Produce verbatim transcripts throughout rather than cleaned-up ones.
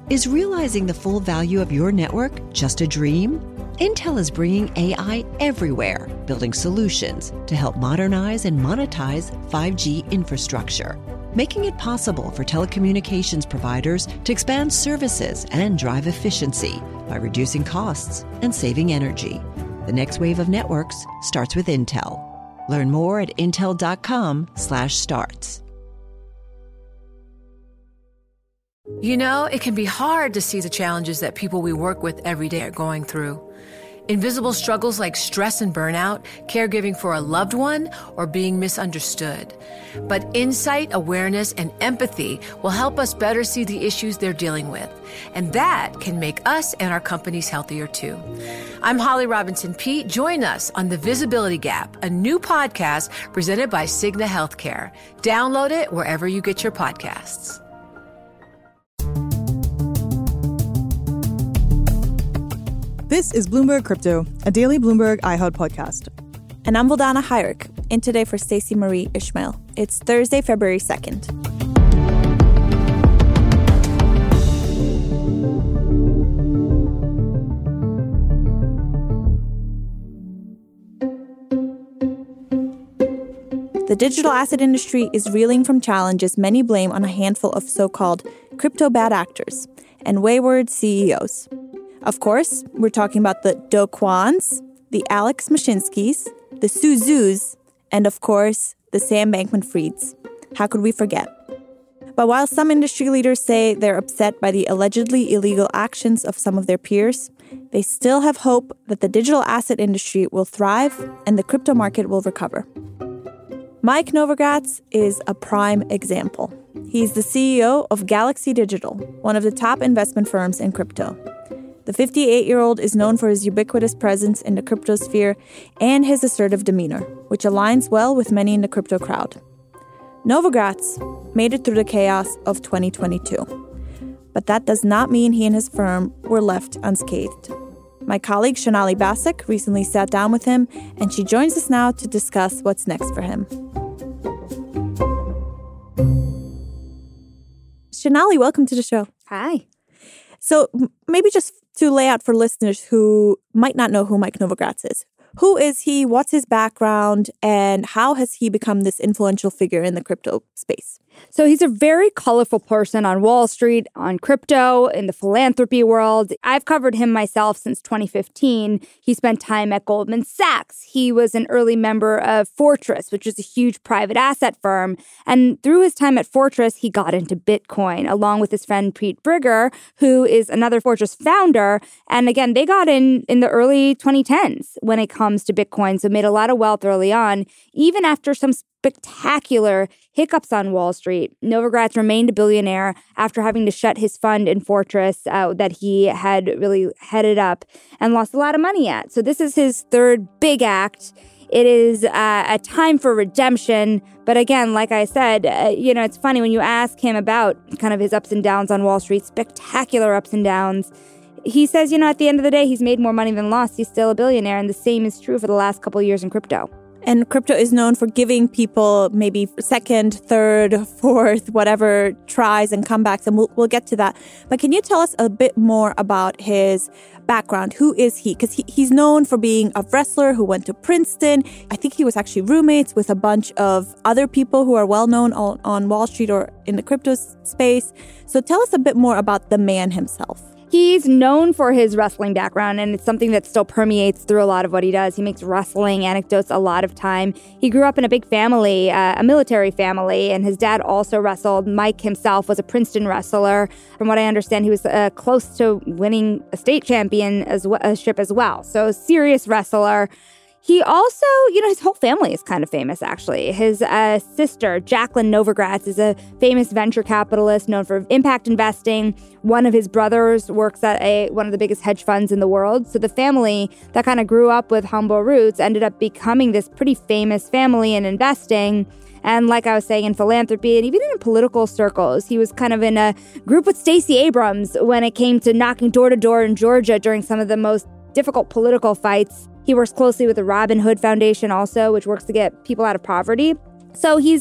Is realizing the full value of your network just a dream? Intel is bringing A I everywhere, building solutions to help modernize and monetize five G infrastructure, making it possible for telecommunications providers to expand services and drive efficiency by reducing costs and saving energy. The next wave of networks starts with Intel. Learn more at intel.com slash starts. You know, it can be hard to see the challenges that people we work with every day are going through. Invisible struggles like stress and burnout, caregiving for a loved one, or being misunderstood. But insight, awareness, and empathy will help us better see the issues they're dealing with. And that can make us and our companies healthier too. I'm Holly Robinson Peete. Join us on The Visibility Gap, a new podcast presented by Cigna Healthcare. Download it wherever you get your podcasts. This is Bloomberg Crypto, a daily Bloomberg iHeart podcast. And I'm Vildana Hajric, in today for Stacey Marie Ishmael. It's Thursday, February second. The digital asset industry is reeling from challenges many blame on a handful of so-called crypto bad actors and wayward C E Os. Of course, we're talking about the Do Kwons, the Alex Mashinskis, the Su Zhus, and of course, the Sam Bankman-Frieds. How could we forget? But while some industry leaders say they're upset by the allegedly illegal actions of some of their peers, they still have hope that the digital asset industry will thrive and the crypto market will recover. Mike Novogratz is a prime example. He's the C E O of Galaxy Digital, one of the top investment firms in crypto. The fifty-eight-year-old is known for his ubiquitous presence in the crypto sphere and his assertive demeanor, which aligns well with many in the crypto crowd. Novogratz made it through the chaos of twenty twenty-two. But that does not mean he and his firm were left unscathed. My colleague Shonali Basak recently sat down with him, and she joins us now to discuss what's next for him. Shonali, welcome to the show. Hi. So maybe just to lay out for listeners who might not know who Mike Novogratz is. Who is he? What's his background? And how has he become this influential figure in the crypto space? So he's a very colorful person on Wall Street, on crypto, in the philanthropy world. I've covered him myself since twenty fifteen. He spent time at Goldman Sachs. He was an early member of Fortress, which is a huge private asset firm. And through his time at Fortress, he got into Bitcoin, along with his friend Pete Briger, who is another Fortress founder. And again, they got in in the early twenty tens when it comes to Bitcoin, so made a lot of wealth early on, even after some spectacular hiccups on Wall Street. Novogratz remained a billionaire after having to shut his fund in Fortress uh, that he had really headed up and lost a lot of money at. So this is his third big act. It is uh, a time for redemption. But again, like I said, uh, you know, it's funny when you ask him about kind of his ups and downs on Wall Street, spectacular ups and downs. He says, you know, at the end of the day, he's made more money than lost. He's still a billionaire. And the same is true for the last couple of years in crypto. And crypto is known for giving people maybe second, third, fourth, whatever tries and comebacks, and we'll, we'll get to that. But can you tell us a bit more about his background? Who is he? Because he, he's known for being a wrestler who went to Princeton. I think he was actually roommates with a bunch of other people who are well-known on, on Wall Street or in the crypto space. So tell us a bit more about the man himself. He's known for his wrestling background, and it's something that still permeates through a lot of what he does. He makes wrestling anecdotes a lot of time. He grew up in a big family, uh, a military family, and his dad also wrestled. Mike himself was a Princeton wrestler. From what I understand, he was uh, close to winning a state championship as well. So a serious wrestler. He also, you know, his whole family is kind of famous, actually. His uh, sister, Jacqueline Novogratz, is a famous venture capitalist known for impact investing. One of his brothers works at a one of the biggest hedge funds in the world. So the family that kind of grew up with humble roots ended up becoming this pretty famous family in investing. And like I was saying, in philanthropy and even in political circles, he was kind of in a group with Stacey Abrams when it came to knocking door to door in Georgia during some of the most difficult political fights. He works closely with the Robin Hood Foundation also, which works to get people out of poverty. So he's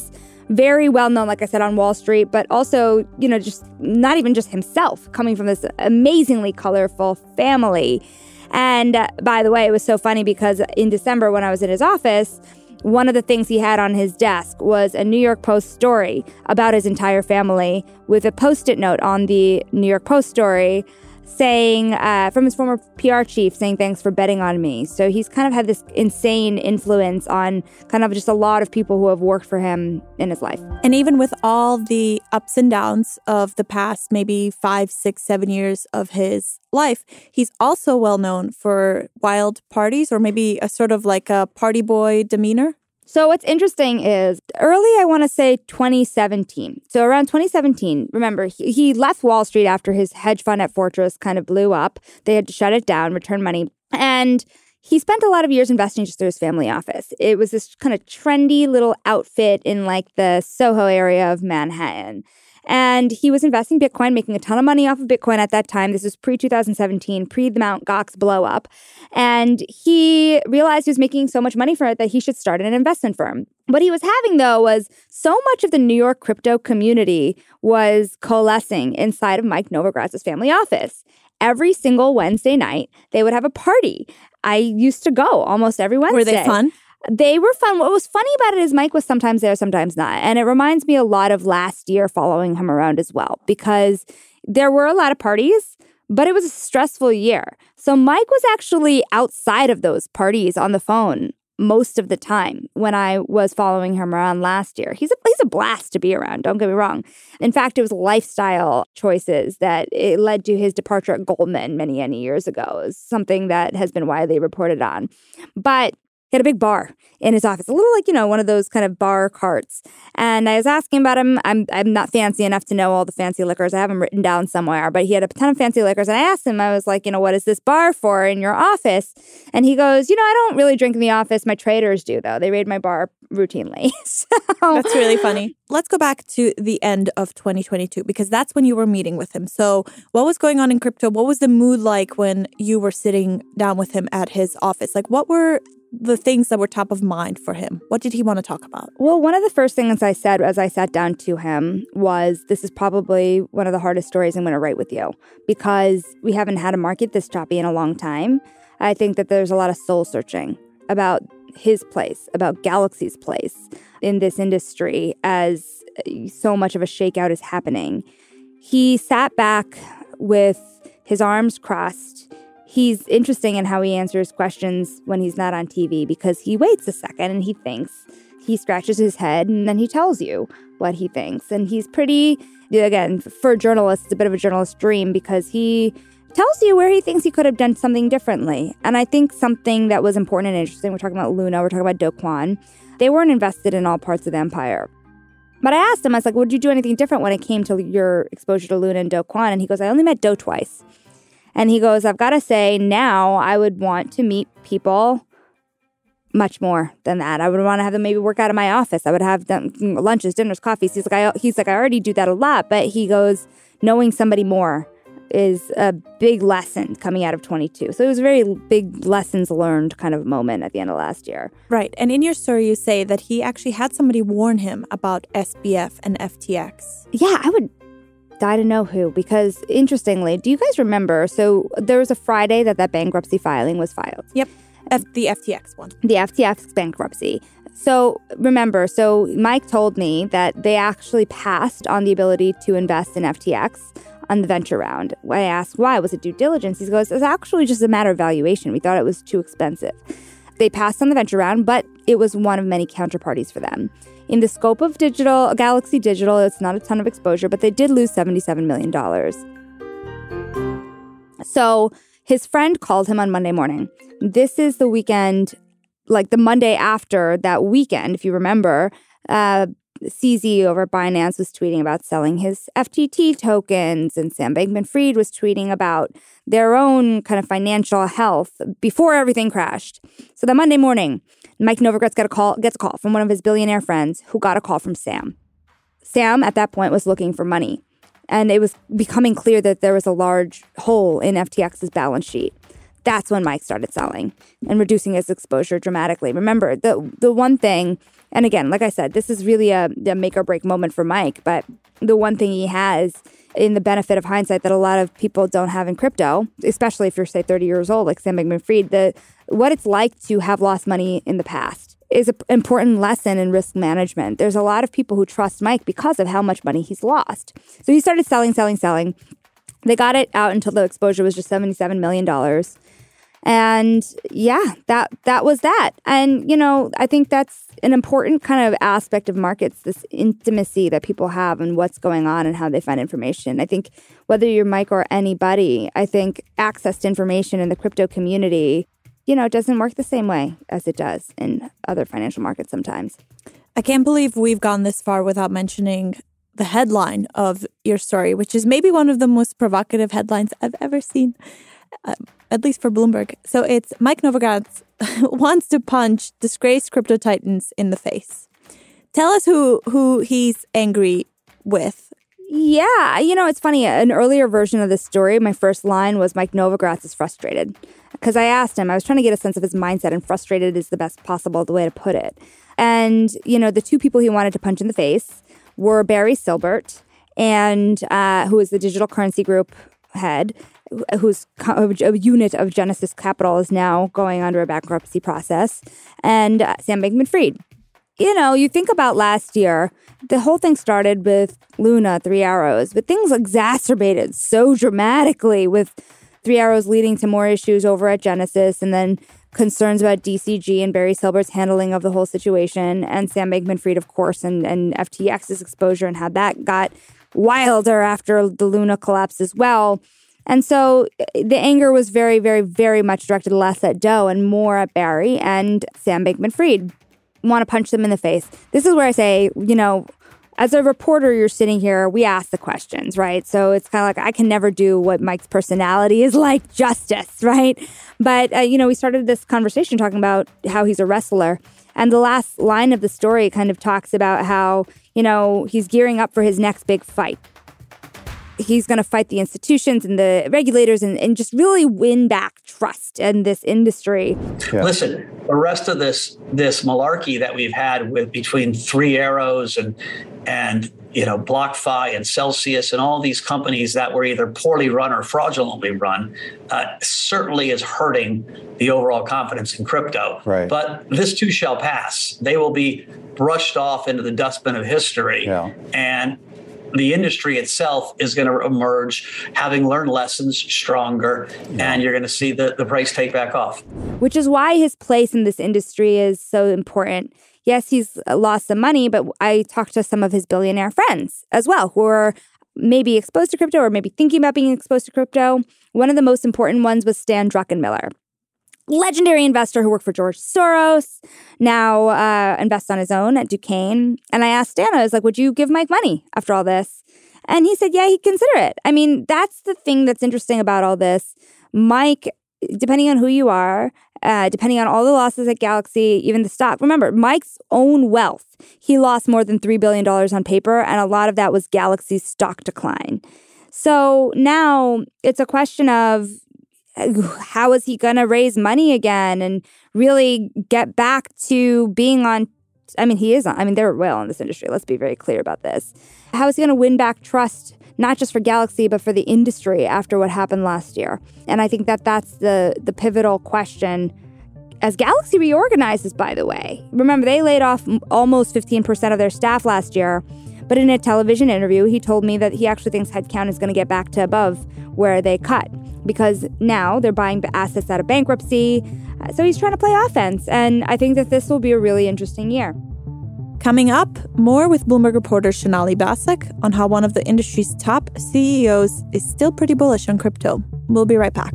very well known, like I said, on Wall Street, but also, you know, just not even just himself, coming from this amazingly colorful family. And uh, by the way, it was so funny because in December when I was in his office, one of the things he had on his desk was a New York Post story about his entire family with a Post-it note on the New York Post story saying, uh, from his former P R chief, saying thanks for betting on me. So he's kind of had this insane influence on kind of just a lot of people who have worked for him in his life. And even with all the ups and downs of the past maybe five, six, seven years of his life, he's also well known for wild parties or maybe a sort of like a party boy demeanor. So what's interesting is early, I want to say twenty seventeen. So around twenty seventeen, remember, he, he left Wall Street after his hedge fund at Fortress kind of blew up. They had to shut it down, return money. And he spent a lot of years investing just through his family office. It was this kind of trendy little outfit in like the Soho area of Manhattan. And he was investing Bitcoin, making a ton of money off of Bitcoin at that time. This was pre twenty seventeen, pre the Mount Gox blow up. And he realized he was making so much money for it that he should start an investment firm. What he was having, though, was so much of the New York crypto community was coalescing inside of Mike Novogratz's family office. Every single Wednesday night, they would have a party. I used to go almost every Wednesday. Were they fun? They were fun. What was funny about it is Mike was sometimes there, sometimes not. And it reminds me a lot of last year following him around as well, because there were a lot of parties, but it was a stressful year. So Mike was actually outside of those parties on the phone most of the time when I was following him around last year. He's a, he's a blast to be around, don't get me wrong. In fact, it was lifestyle choices that it led to his departure at Goldman many, many years ago. It's something that has been widely reported on. But he had a big bar in his office, a little like, you know, one of those kind of bar carts. And I was asking about him. I'm I'm not fancy enough to know all the fancy liquors. I have them written down somewhere, but he had a ton of fancy liquors. And I asked him, I was like, you know, what is this bar for in your office? And he goes, you know, I don't really drink in the office. My traders do, though. They raid my bar routinely. So that's really funny. Let's go back to the end of twenty twenty-two, because that's when you were meeting with him. So what was going on in crypto? What was the mood like when you were sitting down with him at his office? Like, what were the things that were top of mind for him? What did he want to talk about? Well, one of the first things I said as I sat down to him was, this is probably one of the hardest stories I'm going to write with you, because we haven't had a market this choppy in a long time. I think that there's a lot of soul searching about his place, about Galaxy's place in this industry as so much of a shakeout is happening. He sat back with his arms crossed. He's interesting in how he answers questions when he's not on T V, because he waits a second and he thinks. He scratches his head and then he tells you what he thinks. And he's pretty, again, for a journalist, it's a bit of a journalist's dream, because he tells you where he thinks he could have done something differently. And I think something that was important and interesting, we're talking about Luna, we're talking about Do Kwon. They weren't invested in all parts of the empire. But I asked him, I was like, would you do anything different when it came to your exposure to Luna and Do Kwon? And he goes, I only met Do twice. And he goes, I've got to say, now I would want to meet people much more than that. I would want to have them maybe work out of my office. I would have them lunches, dinners, coffees. He's like, I, he's like, I already do that a lot. But he goes, knowing somebody more is a big lesson coming out of twenty-two. So it was a very big lessons learned kind of moment at the end of last year. Right. And in your story, you say that he actually had somebody warn him about S B F and F T X. Yeah, I would die to know who, because interestingly, do you guys remember? So there was a Friday that that bankruptcy filing was filed. Yep. F- the F T X one. The F T X bankruptcy. So remember, so Mike told me that they actually passed on the ability to invest in F T X on the venture round. When I asked why, was it due diligence? He goes, it's actually just a matter of valuation. We thought it was too expensive. They passed on the venture round, but it was one of many counterparties for them. In the scope of digital, Galaxy Digital, it's not a ton of exposure, but they did lose seventy-seven million dollars. So his friend called him on Monday morning. This is the weekend, like the Monday after that weekend, if you remember, uh, C Z over at Binance was tweeting about selling his F T T tokens, and Sam Bankman-Fried was tweeting about their own kind of financial health before everything crashed. So that Monday morning, Mike Novogratz got a call, gets a call from one of his billionaire friends who got a call from Sam. Sam, at that point, was looking for money, and it was becoming clear that there was a large hole in F T X's balance sheet. That's when Mike started selling and reducing his exposure dramatically. Remember, the the one thing And again, like I said, this is really a, a make or break moment for Mike. But the one thing he has in the benefit of hindsight that a lot of people don't have in crypto, especially if you're, say, thirty years old, like Sam Bankman-Fried, the what it's like to have lost money in the past is an important lesson in risk management. There's a lot of people who trust Mike because of how much money he's lost. So he started selling, selling, selling. They got it out until the exposure was just seventy-seven million dollars. And yeah, that that was that. And, you know, I think that's an important kind of aspect of markets, this intimacy that people have and what's going on and how they find information. I think whether you're Mike or anybody, I think access to information in the crypto community, you know, doesn't work the same way as it does in other financial markets sometimes. I can't believe we've gone this far without mentioning the headline of your story, which is maybe one of the most provocative headlines I've ever seen. Uh, at least for Bloomberg. So it's Mike Novogratz wants to punch disgraced crypto titans in the face. Tell us who who he's angry with. Yeah, you know, it's funny. An earlier version of this story, my first line was Mike Novogratz is frustrated. Because I asked him, I was trying to get a sense of his mindset, and frustrated is the best possible way to put it. And, you know, the two people he wanted to punch in the face were Barry Silbert, and uh, who is the Digital Currency Group head, whose a unit of Genesis Capital is now going under a bankruptcy process, and uh, Sam Bankman-Fried. You know, you think about last year, the whole thing started with Luna, Three Arrows, but things exacerbated so dramatically with Three Arrows leading to more issues over at Genesis, and then concerns about D C G and Barry Silbert's handling of the whole situation, and Sam Bankman-Fried, of course, and, and F T X's exposure and how that got wilder after the Luna collapse as well. And so the anger was very, very, very much directed less at Doe and more at Barry and Sam Bankman-Fried. Want to punch them in the face. This is where I say, you know, as a reporter, you're sitting here, we ask the questions, right? So it's kind of like I can never do what Mike's personality is like justice, right? But, uh, you know, we started this conversation talking about how he's a wrestler. And the last line of the story kind of talks about how, you know, he's gearing up for his next big fight. He's going to fight the institutions and the regulators and, and just really win back trust in this industry. Yeah. Listen, the rest of this this malarkey that we've had with between Three Arrows and and you know BlockFi and Celsius and all these companies that were either poorly run or fraudulently run uh, certainly is hurting the overall confidence in crypto. Right. But this too shall pass. They will be brushed off into the dustbin of history. Yeah. And the industry itself is going to emerge having learned lessons stronger, yeah. and you're going to see the, the price take back off. Which is why his place in this industry is so important. Yes, he's lost some money, but I talked to some of his billionaire friends as well who are maybe exposed to crypto or maybe thinking about being exposed to crypto. One of the most important ones was Stan Druckenmiller. Legendary investor who worked for George Soros, now uh, invests on his own at Duquesne. And I asked Stan, I was like, would you give Mike money after all this? And he said, yeah, he'd consider it. I mean, that's the thing that's interesting about all this. Mike, depending on who you are, uh, depending on all the losses at Galaxy, even the stock. Remember, Mike's own wealth, he lost more than three billion dollars on paper, and a lot of that was Galaxy's stock decline. So now it's a question of, how is he going to raise money again and really get back to being on? I mean, he is on. I mean, they're well in this industry. Let's be very clear about this. How is he going to win back trust, not just for Galaxy, but for the industry after what happened last year? And I think that that's the, the pivotal question as Galaxy reorganizes, by the way. Remember, they laid off almost fifteen percent of their staff last year. But in a television interview, he told me that he actually thinks headcount is going to get back to above where they cut because now they're buying assets out of bankruptcy. So he's trying to play offense. And I think that this will be a really interesting year. Coming up, more with Bloomberg reporter Sonali Basak on how one of the industry's top C E Os is still pretty bullish on crypto. We'll be right back.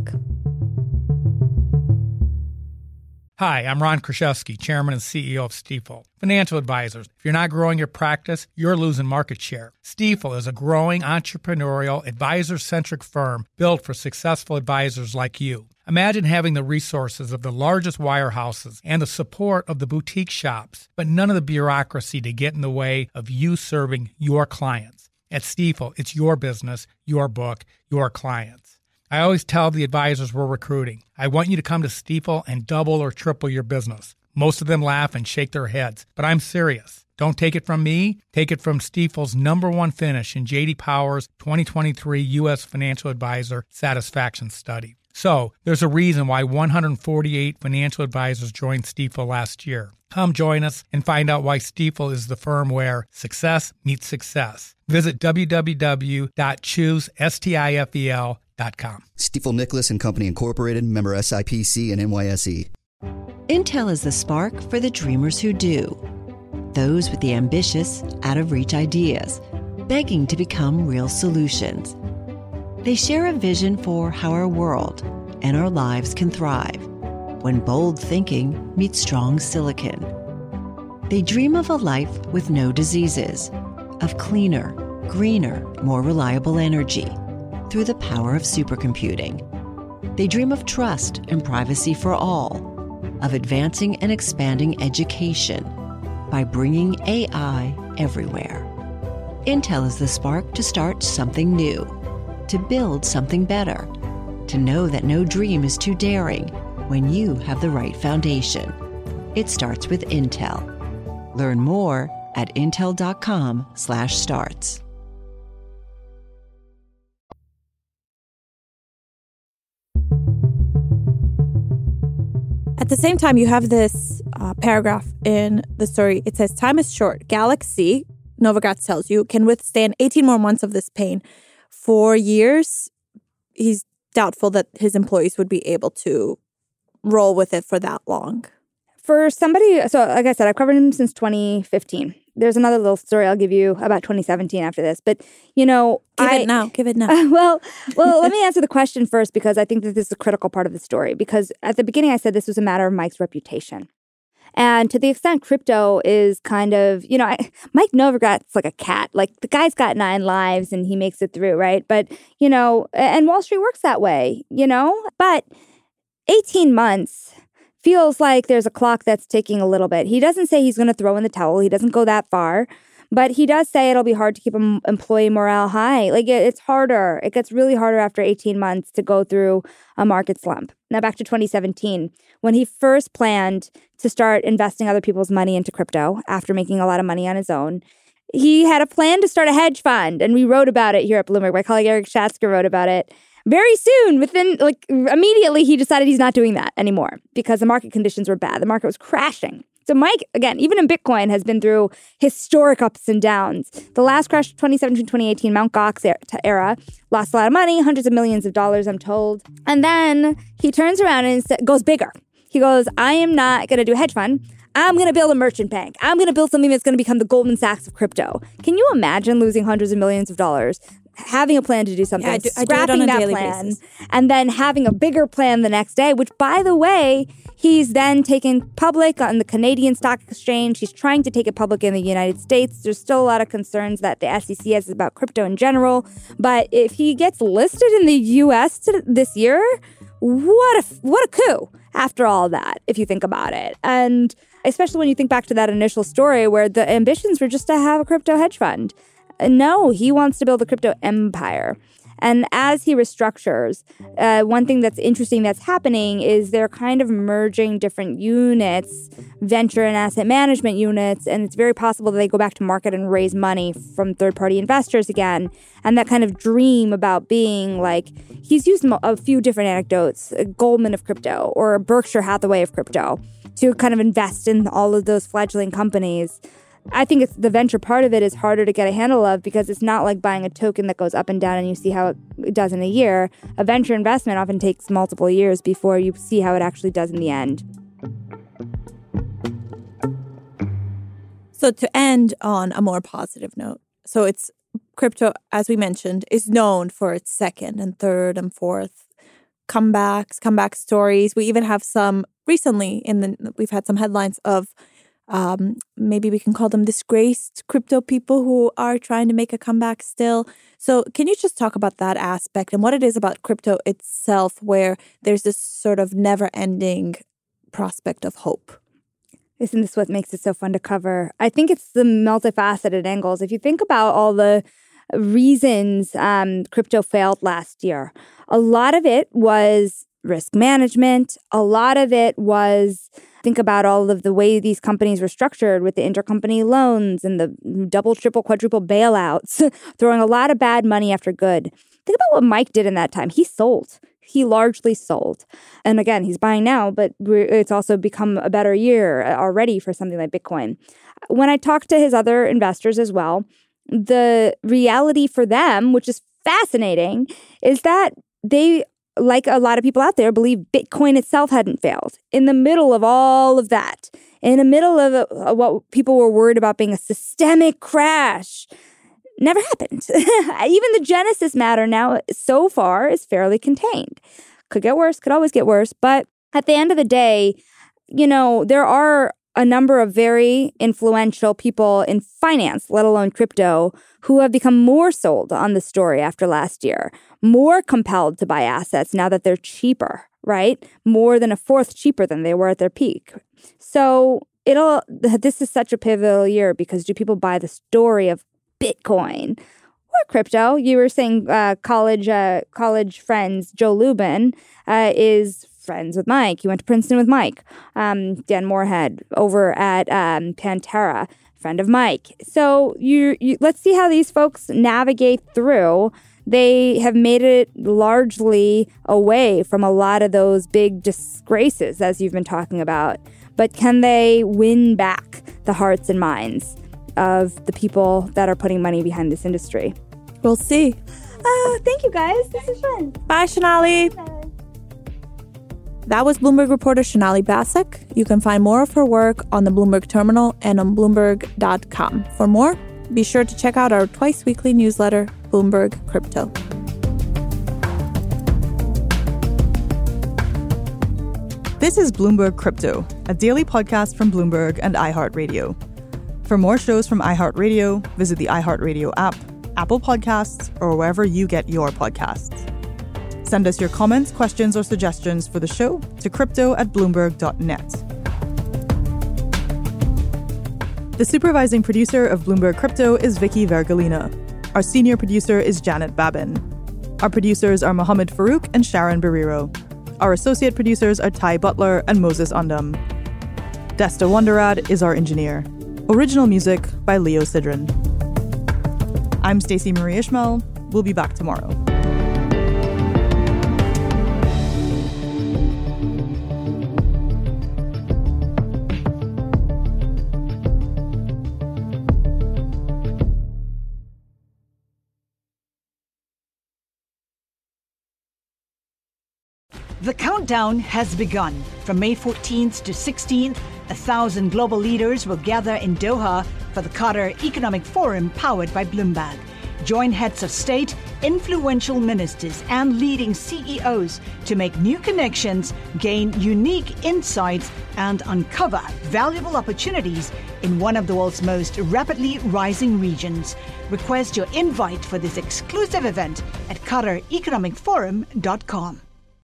Hi, I'm Ron Kruszewski, Chairman and C E O of Stifel. Financial advisors, if you're not growing your practice, you're losing market share. Stifel is a growing entrepreneurial, advisor-centric firm built for successful advisors like you. Imagine having the resources of the largest wirehouses and the support of the boutique shops, but none of the bureaucracy to get in the way of you serving your clients. At Stifel, it's your business, your book, your clients. I always tell the advisors we're recruiting, I want you to come to Stifel and double or triple your business. Most of them laugh and shake their heads, but I'm serious. Don't take it from me. Take it from Stifel's number one finish in J D Power's twenty twenty-three U S Financial Advisor Satisfaction Study. So, there's a reason why one hundred forty-eight financial advisors joined Stifel last year. Come join us and find out why Stifel is the firm where success meets success. Visit w w w dot choose stifel dot com. Stifel Nicholas and Company Incorporated, member S I P C and N Y S E. Intel is the spark for the dreamers who do. Those with the ambitious, out-of-reach ideas, begging to become real solutions. They share a vision for how our world and our lives can thrive when bold thinking meets strong silicon. They dream of a life with no diseases, of cleaner, greener, more reliable energy through the power of supercomputing. They dream of trust and privacy for all, of advancing and expanding education by bringing A I everywhere. Intel is the spark to start something new, to build something better, to know that no dream is too daring when you have the right foundation. It starts with Intel. Learn more at intel dot com slash starts. At the same time, you have this uh, paragraph in the story. It says, time is short. Galaxy, Novogratz tells you, can withstand eighteen more months of this pain. For years, he's doubtful that his employees would be able to roll with it for that long. For somebody, so like I said, I've covered him since twenty fifteen. There's another little story I'll give you about twenty seventeen after this. But, you know, Give I, it now. Give it now. Uh, well, well, let me answer the question first, because I think that this is a critical part of the story. Because at the beginning, I said this was a matter of Mike's reputation. And to the extent crypto is kind of, you know, I, Mike Novogratz like a cat. Like, the guy's got nine lives and he makes it through, right? But, you know, and Wall Street works that way, you know? But eighteen months feels like there's a clock that's ticking a little bit. He doesn't say he's going to throw in the towel. He doesn't go that far. But he does say it'll be hard to keep em- employee morale high. Like, it, it's harder. It gets really harder after eighteen months to go through a market slump. Now, back to twenty seventeen, when he first planned to start investing other people's money into crypto after making a lot of money on his own, he had a plan to start a hedge fund. And we wrote about it here at Bloomberg. My colleague Eric Schatzker wrote about it. Very soon, within, like, immediately, he decided he's not doing that anymore because the market conditions were bad. The market was crashing. So Mike, again, even in Bitcoin, has been through historic ups and downs. The last crash, twenty seventeen, twenty eighteen, Mt. Gox era, lost a lot of money, hundreds of millions of dollars, I'm told. And then he turns around and goes bigger. He goes, I am not going to do a hedge fund. I'm going to build a merchant bank. I'm going to build something that's going to become the Goldman Sachs of crypto. Can you imagine losing hundreds of millions of dollars, having a plan to do something, yeah, I do, I scrapping do it on a that daily plan, basis. and then having a bigger plan the next day, which, by the way, he's then taken public on the Canadian Stock Exchange. He's trying to take it public in the United States. There's still a lot of concerns that the S E C has about crypto in general. But if he gets listed in the U S to this year, what a, what a coup after all that, if you think about it. And especially when you think back to that initial story where the ambitions were just to have a crypto hedge fund. No, he wants to build a crypto empire. And as he restructures, uh, one thing that's interesting that's happening is they're kind of merging different units, venture and asset management units, and it's very possible that they go back to market and raise money from third-party investors again. And that kind of dream about being like, he's used a few different anecdotes, a Goldman of crypto or a Berkshire Hathaway of crypto, to kind of invest in all of those fledgling companies. I think it's the venture part of it is harder to get a handle of because it's not like buying a token that goes up and down and you see how it does in a year. A venture investment often takes multiple years before you see how it actually does in the end. So to end on a more positive note, so it's crypto, as we mentioned, is known for its second and third and fourth comebacks, comeback stories. We even have some recently in the we've had some headlines of Um, maybe we can call them disgraced crypto people who are trying to make a comeback still. So can you just talk about that aspect and what it is about crypto itself where there's this sort of never-ending prospect of hope? Isn't this what makes it so fun to cover? I think it's the multifaceted angles. If you think about all the reasons um, crypto failed last year, a lot of it was risk management. A lot of it was Think about all of the way these companies were structured with the intercompany loans and the double, triple, quadruple bailouts, throwing a lot of bad money after good. Think about what Mike did in that time. He sold. He largely sold. And again, he's buying now, but it's also become a better year already for something like Bitcoin. When I talked to his other investors as well, the reality for them, which is fascinating, is that they, like a lot of people out there, believe Bitcoin itself hadn't failed. In the middle of all of that, in the middle of a, what people were worried about being a systemic crash, never happened. Even the Genesis matter now, so far, is fairly contained. Could get worse, could always get worse. But at the end of the day, you know, there are a number of very influential people in finance, let alone crypto, who have become more sold on the story after last year, more compelled to buy assets now that they're cheaper, right? More than a fourth cheaper than they were at their peak. So it'll, this is such a pivotal year because do people buy the story of Bitcoin or crypto? You were saying uh, college uh, college friends, Joe Lubin uh, is friends with Mike. You went to Princeton with Mike. Um, Dan Moorhead over at um, Pantera, friend of Mike. So you, you let's see how these folks navigate through. They have made it largely away from a lot of those big disgraces, as you've been talking about. But can they win back the hearts and minds of the people that are putting money behind this industry? We'll see. Uh, thank you, guys. This is fun. Bye, Shonali. Bye. That was Bloomberg reporter Shonali Basak. You can find more of her work on the Bloomberg Terminal and on Bloomberg dot com. For more, be sure to check out our twice-weekly newsletter, Bloomberg Crypto. This is Bloomberg Crypto, a daily podcast from Bloomberg and iHeartRadio. For more shows from iHeartRadio, visit the iHeartRadio app, Apple Podcasts, or wherever you get your podcasts. Send us your comments, questions, or suggestions for the show to crypto at bloomberg dot net. The supervising producer of Bloomberg Crypto is Vicky Vergolina. Our senior producer is Janet Babin. Our producers are Mohammed Farouk and Sharon Barrero. Our associate producers are Ty Butler and Moses Undum. Desta Wonderad is our engineer. Original music by Leo Sidran. I'm Stacey Marie Ishmael. We'll be back tomorrow. The countdown has begun. From May fourteenth to sixteenth, a thousand global leaders will gather in Doha for the Qatar Economic Forum powered by Bloomberg. Join heads of state, influential ministers, and leading C E Os to make new connections, gain unique insights, and uncover valuable opportunities in one of the world's most rapidly rising regions. Request your invite for this exclusive event at qatar economic forum dot com.